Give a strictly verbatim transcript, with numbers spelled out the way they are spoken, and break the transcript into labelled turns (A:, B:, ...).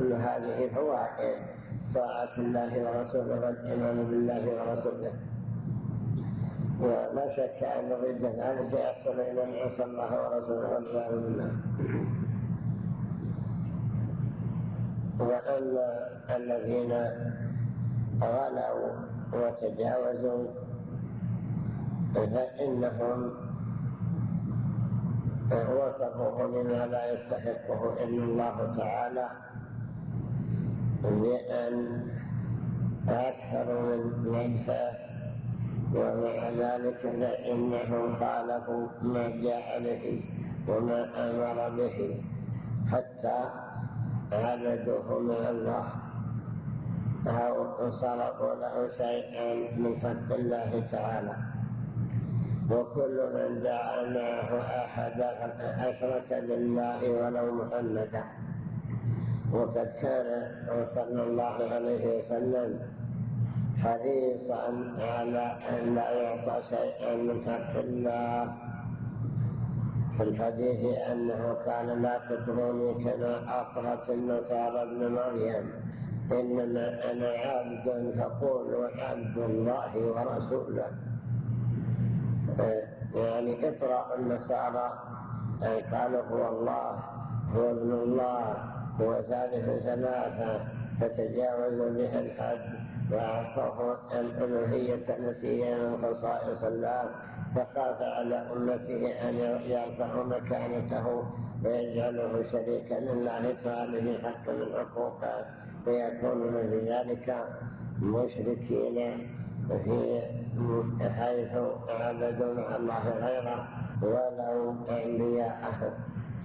A: كل هذه فوائد طاعة الله ورسوله والإيمان بالله ورسوله. ولا شك أن ضد ذلك يحصل إلى من عصى الله ورسوله والعياذ بالله. وأن الذين غلوا وتجاوزوا فإنهم وصفوه بما لا يستحقه إلا الله تعالى، بأن أكثر من نجفة، ومع ذلك فإنهم خالفوا ما جاء به وما أمر به حتى عبدوه مع الله أو صرفوا له شيئا من حق الله تعالى. وكل من دعا معه أحد أشرك بالله ولو محمدا. وقد كان صلى الله عليه وسلم حريصا على أن لا يعطى شيئا من حق الله. في الحديث أنه قال: لا تطروني كما أطرت النصارى ابن مريم، إنما أنا عبد فقولوا عبد الله ورسوله. يعني اطرأ النصارى قالوا هو الله، هو ابن الله، هو ثالث ثلاثة، فتجاوزوا بها الحد وأعطوه الألوهية التي هي من خصائص الله، فخاف على أمته أن يرفعوا مكانته ويجعله شريكا لله تعالى في حق من حقوقه، فيكونون بذلك مشركين في حيث عبدوا مع الله غيره ولو أنبياءه.